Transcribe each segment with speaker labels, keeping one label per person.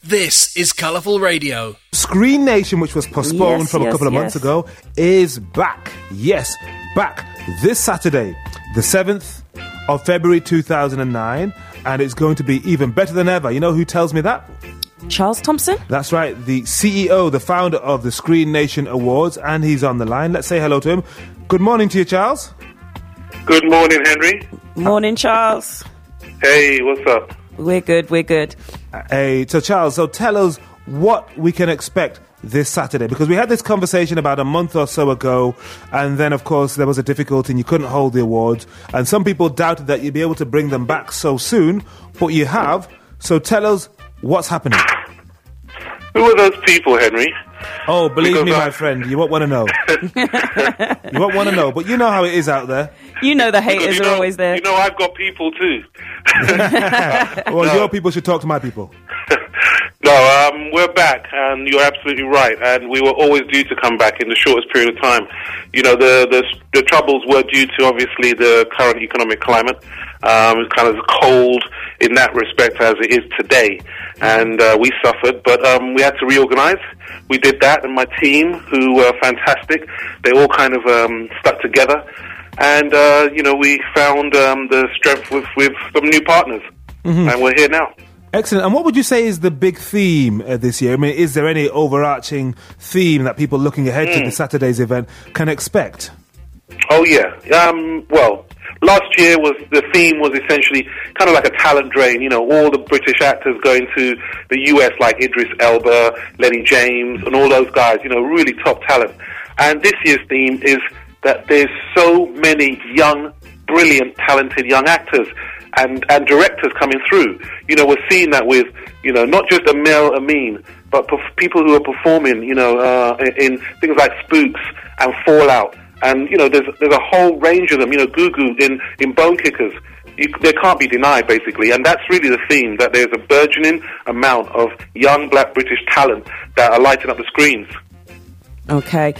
Speaker 1: This is Colourful Radio.
Speaker 2: Screen Nation, which was postponed from a couple of months ago, is back. Yes, back this Saturday, the 7th of February 2009, and it's going to be even better than ever. You know who tells me that?
Speaker 3: Charles Thompson?
Speaker 2: That's right, the CEO, the founder of the Screen Nation Awards, and he's on the line. Let's say hello to him. Good morning to you, Charles.
Speaker 4: Good morning, Henry.
Speaker 3: Morning, Charles.
Speaker 4: Hey, what's up?
Speaker 3: We're good.
Speaker 2: Hey, so Charles, tell us what we can expect this Saturday, because we had this conversation about a month or so ago, and then of course there was a difficulty and you couldn't hold the awards, and some people doubted that you'd be able to bring them back so soon, but you have. So tell us what's happening.
Speaker 4: Who are those people, Henry?
Speaker 2: Oh, believe me, my friend, you won't want to know. You won't want to know, but you know how it is out there.
Speaker 3: You know the haters are always there.
Speaker 4: You know I've got people too.
Speaker 2: Well, your people should talk to my people.
Speaker 4: No, we're back, and you're absolutely right. And we were always due to come back in the shortest period of time. You know, the troubles were due to obviously the current economic climate. It's kind of cold in that respect as it is today, and we suffered. But we had to reorganize. We did that, and my team, who were fantastic, they all kind of stuck together. And, you know, we found the strength with some new partners, and we're here now.
Speaker 2: Excellent. And what would you say is the big theme this year? I mean, is there any overarching theme that people looking ahead to the Saturday's event can expect?
Speaker 4: Oh, yeah. Well, last year the theme was essentially kind of like a talent drain. You know, all the British actors going to the US, like Idris Elba, Lenny James, and all those guys, you know, really top talent. And this year's theme is that there's so many young, brilliant, talented young actors and directors coming through. You know, we're seeing that with, you know, not just Amel Amin, but people who are performing, you know, in things like Spooks and Fallout. And, you know, there's a whole range of them, you know, Gugu in Bone Kickers. They can't be denied, basically. And that's really the theme, that there's a burgeoning amount of young black British talent that are lighting up the screens.
Speaker 3: Okay.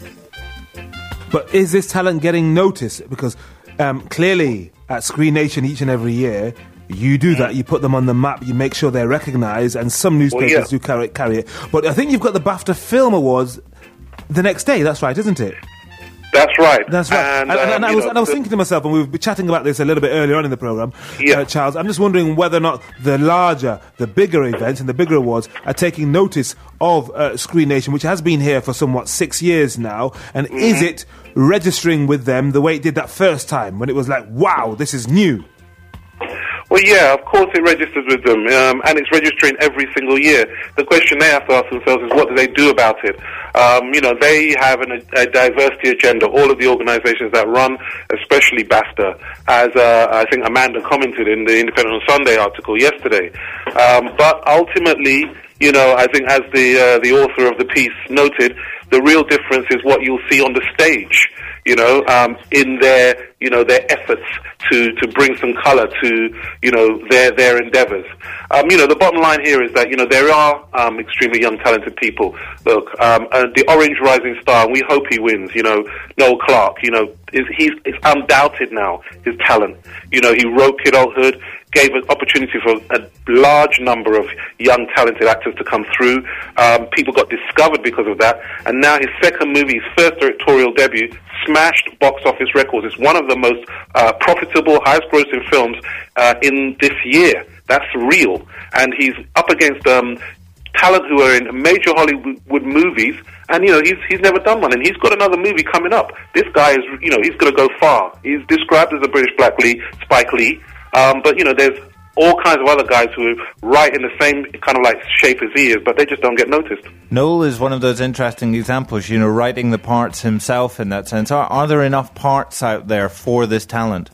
Speaker 2: But is this talent getting noticed? Because clearly at Screen Nation each and every year, you do that. You put them on the map. You make sure they're recognised, and some newspapers do carry it. But I think you've got the BAFTA Film Awards the next day. That's right, isn't it?
Speaker 4: That's right.
Speaker 2: That's right. And I was thinking to myself, and we were chatting about this a little bit earlier on in the programme, Charles, I'm just wondering whether or not the bigger events and the bigger awards are taking notice of Screen Nation, which has been here for somewhat 6 years now, and is it registering with them the way it did that first time, when it was like, wow, this is new?
Speaker 4: Well, yeah, of course it registers with them, and it's registering every single year. The question they have to ask themselves is, what do they do about it? You know, they have a diversity agenda, all of the organizations that run, especially BAFTA, as I think Amanda commented in the Independent on Sunday article yesterday. But ultimately, you know, I think as the author of the piece noted, the real difference is what you'll see on the stage, you know, in their efforts to bring some colour to, you know, their endeavours. You know, the bottom line here is that, you know, there are extremely young, talented people. Look, the Orange Rising Star, and we hope he wins, you know, Noel Clarke, you know, it's undoubted now, his talent. You know, he wrote Kid Old gave an opportunity for a large number of young, talented actors to come through. People got discovered because of that. And now his second movie, his first directorial debut, smashed box office records. It's one of the most profitable, highest-grossing films in this year. That's real. And he's up against talent who are in major Hollywood movies, and, you know, he's never done one, and he's got another movie coming up. This guy is, you know, he's going to go far. He's described as a British Spike Lee, but, you know, there's all kinds of other guys who are right in the same kind of like shape as he is, but they just don't get noticed.
Speaker 5: Noel is one of those interesting examples, you know, writing the parts himself in that sense. Are there enough parts out there for this talent?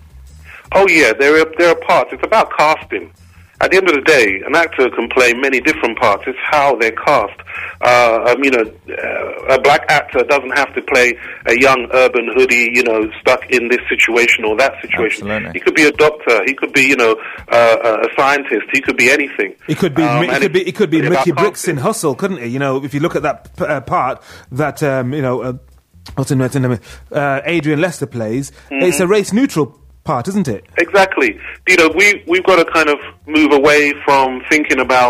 Speaker 4: Oh, yeah, there are parts. It's about casting. At the end of the day, an actor can play many different parts. It's how they're cast. You know, a black actor doesn't have to play a young urban hoodie, you know, stuck in this situation or that situation.
Speaker 5: Absolutely.
Speaker 4: He could be a doctor. He could be, you know, a scientist. He could be anything.
Speaker 2: He could be. He could be Mickey Brooks in Hustle, couldn't he? You know, if you look at that part that you know, what's in Adrian Lester plays, it's a race neutral part, isn't it?
Speaker 4: Exactly. You know, we've got to kind of move away from thinking about,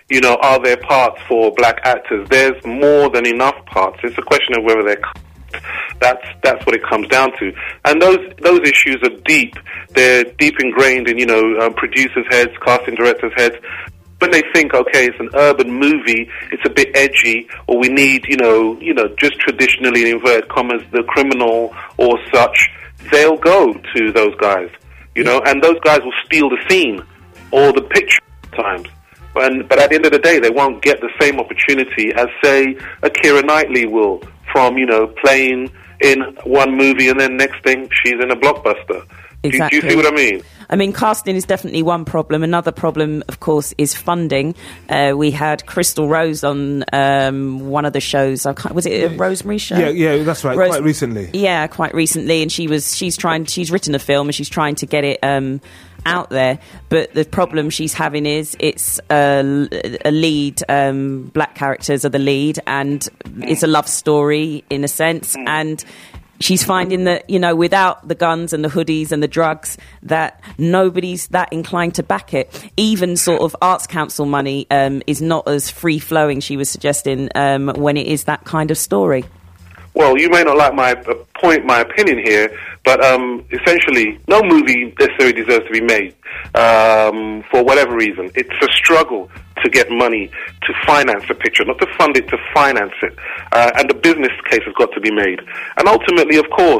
Speaker 4: you know, are there parts for black actors? There's more than enough parts. It's a question of whether they're that's what it comes down to. And those issues are deep. They're deep ingrained in, you know, producers' heads, casting directors' heads. When they think, okay, it's an urban movie, it's a bit edgy, or we need, you know, just traditionally, in inverted commas, the criminal or such, they'll go to those guys, you know, and those guys will steal the scene or the picture sometimes. But at the end of the day, they won't get the same opportunity as, say, a Keira Knightley will from, you know, playing in one movie and then next thing she's in a blockbuster.
Speaker 3: Exactly.
Speaker 4: Do you see what I mean?
Speaker 3: I mean, casting is definitely one problem. Another problem, of course, is funding. We had Crystal Rose on one of the shows. Was it a Rosemary show?
Speaker 2: Yeah, that's right. Quite recently.
Speaker 3: Yeah, quite recently. And she's written a film and she's trying to get it out there. But the problem she's having is it's a lead. Black characters are the lead, and it's a love story in a sense. And she's finding that, you know, without the guns and the hoodies and the drugs, that nobody's that inclined to back it. Even sort of Arts Council money is not as free-flowing, she was suggesting, when it is that kind of story.
Speaker 4: Well, you may not like my opinion here, but essentially, no movie necessarily deserves to be made for whatever reason. It's a struggle to get money to finance a picture, not to fund it, to finance it. And the business case has got to be made. And ultimately, of course,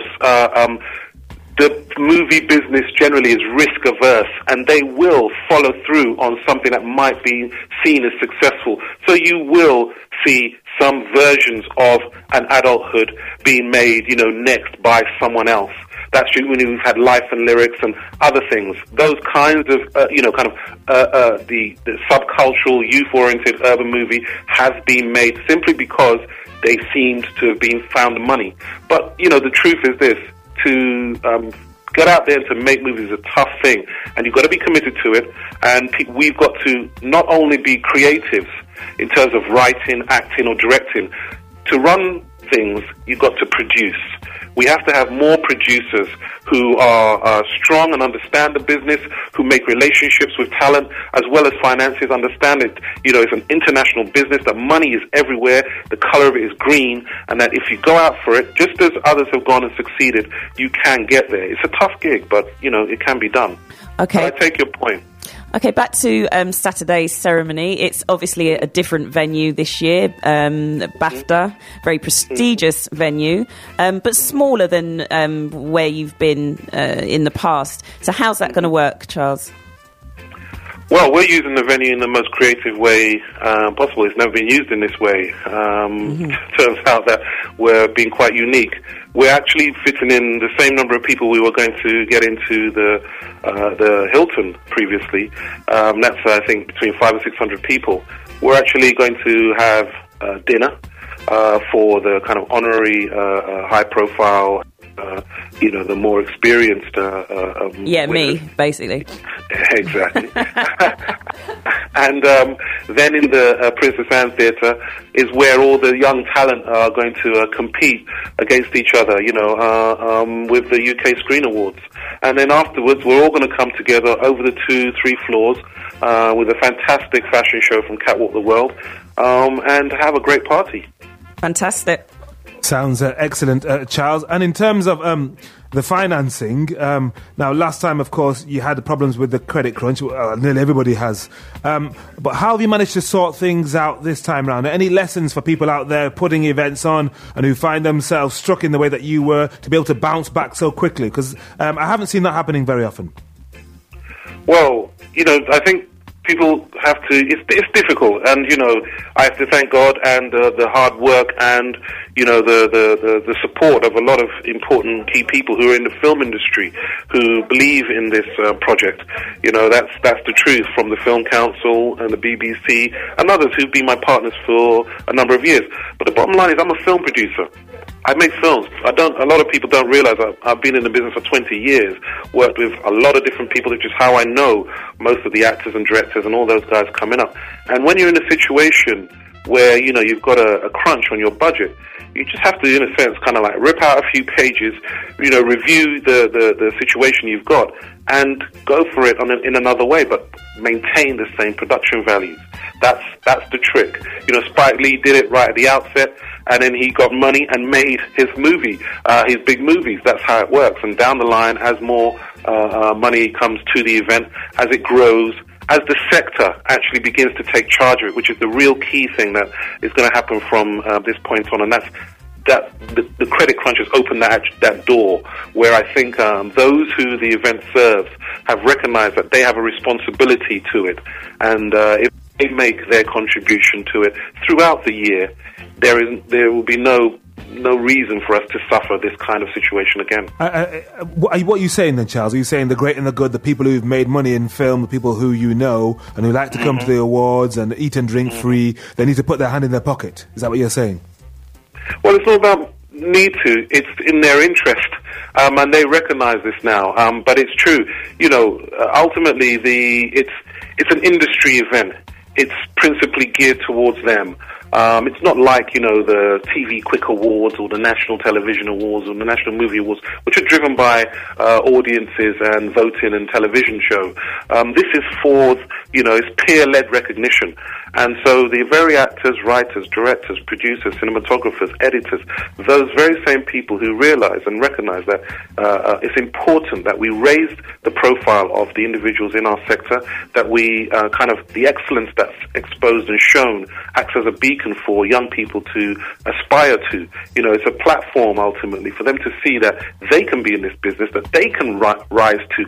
Speaker 4: the movie business generally is risk-averse, and they will follow through on something that might be seen as successful. So you will see some versions of an adulthood being made, you know, next by someone else. That's true when we've had Life and Lyrics and other things. Those kinds of, the subcultural, youth-oriented urban movie has been made simply because they seemed to have been found money. But, you know, the truth is this. To get out there and to make movies is a tough thing, and you've got to be committed to it, and we've got to not only be creatives in terms of writing, acting or directing. To run things, you've got to produce. We have to have more producers who are strong and understand the business, who make relationships with talent as well as finances, understand it. You know, it's an international business, that money is everywhere, the color of it is green, and that if you go out for it, just as others have gone and succeeded, you can get there. It's a tough gig, but, you know, it can be done.
Speaker 3: Okay.
Speaker 4: But I take your point.
Speaker 3: Okay, back to Saturday's ceremony. It's obviously a different venue this year, BAFTA, very prestigious venue, but smaller than where you've been in the past. So how's that going to work, Charles?
Speaker 4: Well, we're using the venue in the most creative way possible. It's never been used in this way. Turns out that we're being quite unique. We're actually fitting in the same number of people we were going to get into the Hilton previously. That's, I think, between 500 and 600 people. We're actually going to have dinner for the kind of honorary, high-profile, the more experienced...
Speaker 3: me, basically.
Speaker 4: Exactly. And then in the Princess Anne Theatre is where all the young talent are going to compete against each other, with the UK Screen Awards. And then afterwards, we're all going to come together over the 2-3 floors with a fantastic fashion show from Catwalk the World and have a great party.
Speaker 3: Fantastic.
Speaker 2: Sounds excellent, Charles. And in terms of the financing, now last time, of course, you had the problems with the credit crunch. Nearly everybody has. But how have you managed to sort things out this time round? Any lessons for people out there putting events on and who find themselves struck in the way that you were, to be able to bounce back so quickly? Because I haven't seen that happening very often.
Speaker 4: Well, I think people have to, it's difficult, and I have to thank God and the hard work and the support of a lot of important key people who are in the film industry who believe in this project. That's the truth, from the Film Council and the BBC and others who've been my partners for a number of years. But the bottom line is, I'm a film producer. I make films. A lot of people don't realize I've been in the business for 20 years, worked with a lot of different people, which is how I know most of the actors and directors and all those guys coming up. And when you're in a situation where, you've got a crunch on your budget, you just have to, in a sense, kind of like rip out a few pages, review the situation you've got and go for it in another way, but maintain the same production values. That's That's the trick. You know, Spike Lee did it right at the outset, and then he got money and made his movie, his big movies. That's how it works. And down the line, as more money comes to the event, as it grows, as the sector actually begins to take charge of it, which is the real key thing that is going to happen from this point on, and that's that the credit crunchers open that door where I think those who the event serves have recognized that they have a responsibility to it, and if they make their contribution to it throughout the year, there will be no reason for us to suffer this kind of situation again.
Speaker 2: What are you saying then, Charles? Are you saying the great and the good, the people who've made money in film, the people who you know and who like to come to the awards and eat and drink free, they need to put their hand in their pocket? Is that what you're saying?
Speaker 4: Well, it's not about need to. It's in their interest, and they recognise this now. But it's true. You know, ultimately, it's an industry event. It's principally geared towards them. It's not like, you know, the TV Quick Awards or the National Television Awards or the National Movie Awards, which are driven by audiences and voting and television show. This is for, you know, it's peer-led recognition. And so the very actors, writers, directors, producers, cinematographers, editors, those very same people who realize and recognize that it's important that we raise the profile of the individuals in our sector, that we the excellence that's exposed and shown acts as a beacon for young people to aspire to. You know, it's a platform ultimately for them to see that they can be in this business, that they can rise to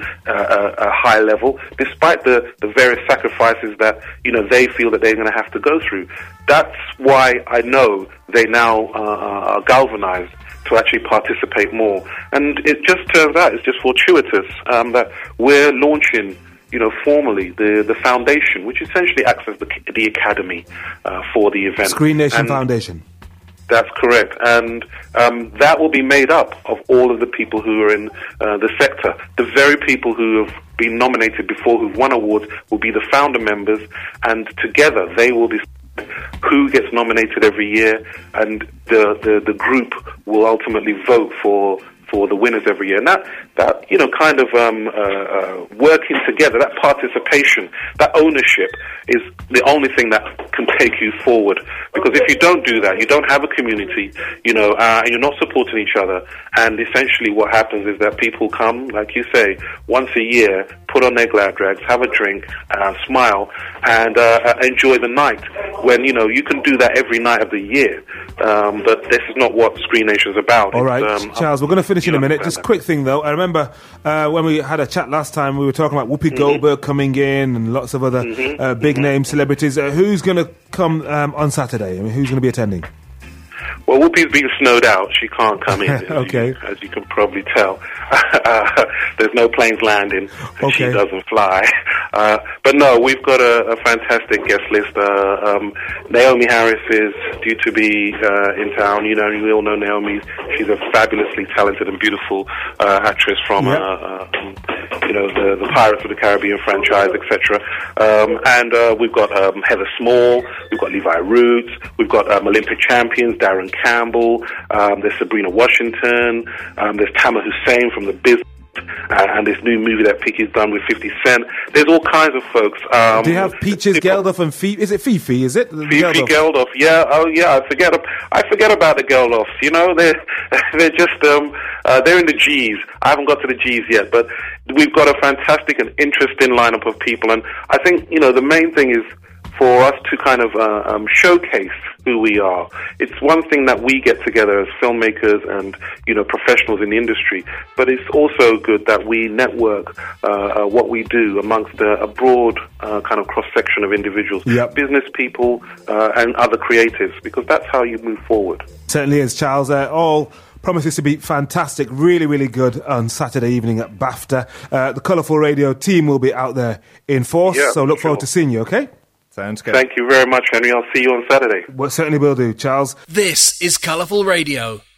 Speaker 4: a high level despite the various sacrifices that, you know, they feel that they're going to have to go through. That's why I know they now are galvanized to actually participate more. And it just turns out, it's just fortuitous that we're launching, you know, formally the foundation, which essentially acts as the academy for the event.
Speaker 2: Screen Nation Foundation.
Speaker 4: That's correct. And that will be made up of all of the people who are in the sector. The very people who have been nominated before, who've won awards, will be the founder members, and together they will decide who gets nominated every year, and the group will ultimately vote for the winners every year. And that you know, kind of working together, that participation, that ownership is the only thing that can take you forward. Because if you don't do that, you don't have a community, you know, and you're not supporting each other. And essentially what happens is that people come, like you say, once a year, put on their glad rags, have a drink, smile, and enjoy the night. When, you know, you can do that every night of the year. But this is not what Screen Nation is about.
Speaker 2: All right, Charles, we're going to finish in a minute. Just a quick thing, though. I remember when we had a chat last time, we were talking about Whoopi Goldberg coming in and lots of other big-name celebrities. Who's going to come on Saturday? I mean, who's going to be attending?
Speaker 4: Well, Whoopi's being snowed out. She can't come in,
Speaker 2: okay.
Speaker 4: as you can probably tell. There's no planes landing. Okay. She doesn't fly. But no, we've got a fantastic guest list. Naomi Harris is due to be in town. You know, we all know Naomi. She's a fabulously talented and beautiful actress from, you know, the Pirates of the Caribbean franchise, etc. And we've got Heather Small. We've got Levi Roots. We've got Olympic champions Darren Campbell. There's Sabrina Washington. There's Tama Hussein from The Biz. And this new movie that Picky's done with 50 Cent. There's all kinds of folks.
Speaker 2: Do you have Peaches Geldof and Fifi? Is it Fifi? Is it
Speaker 4: Fifi Geldof? Yeah. Oh, yeah. I forget about the Geldofs. You know, they're just they're in the G's. I haven't got to the G's yet, but we've got a fantastic and interesting lineup of people. And I think, you know, the main thing is for us to kind of showcase who we are. It's one thing that we get together as filmmakers and, you know, professionals in the industry, but it's also good that we network what we do amongst a broad kind of cross-section of individuals, business people and other creatives, because that's how you move forward.
Speaker 2: Certainly is, Charles. All promises to be fantastic, really, really good on Saturday evening at BAFTA. The Colourful Radio team will be out there in force, so look forward to seeing you, okay?
Speaker 5: Sounds good.
Speaker 4: Thank you very much, Henry. I'll see you on Saturday.
Speaker 2: Well, certainly will do, Charles.
Speaker 1: This is Colourful Radio.